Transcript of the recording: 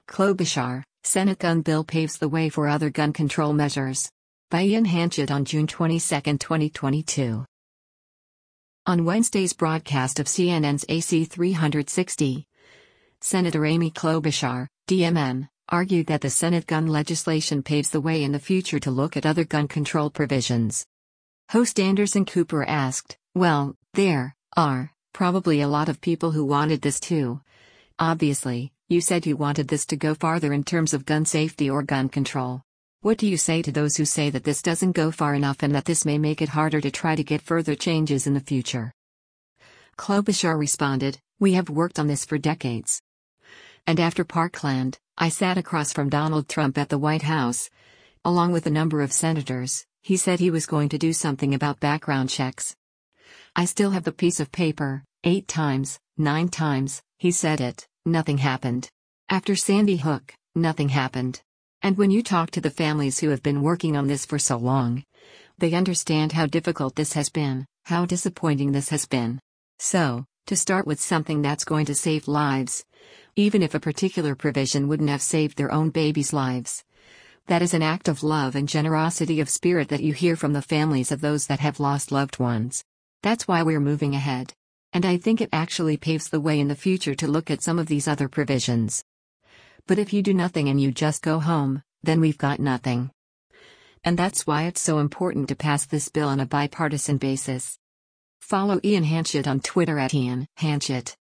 Klobuchar, Senate gun bill paves the way for other gun control measures. By Ian Hanchett on June 22, 2022. On Wednesday's broadcast of CNN's AC 360, Senator Amy Klobuchar, DMN, argued that the Senate gun legislation paves the way in the future to look at other gun control provisions. Host Anderson Cooper asked, "Well, there are probably a lot of people who wanted this too. Obviously, you said you wanted this to go farther in terms of gun safety or gun control. What do you say to those who say that this doesn't go far enough and that this may make it harder to try to get further changes in the future?" Klobuchar responded, "We have worked on this for decades. And after Parkland, I sat across from Donald Trump at the White House, along with a number of senators. He said he was going to do something about background checks. I still have the piece of paper, 8 times, 9 times, he said it, nothing happened. After Sandy Hook, nothing happened. And when you talk to the families who have been working on this for so long, they understand how difficult this has been, how disappointing this has been. So, to start with something that's going to save lives, even if a particular provision wouldn't have saved their own babies' lives, that is an act of love and generosity of spirit that you hear from the families of those that have lost loved ones. That's why we're moving ahead. And I think it actually paves the way in the future to look at some of these other provisions. But if you do nothing and you just go home, then we've got nothing. And that's why it's so important to pass this bill on a bipartisan basis." Follow Ian Hanchett on Twitter at Ian Hanchett.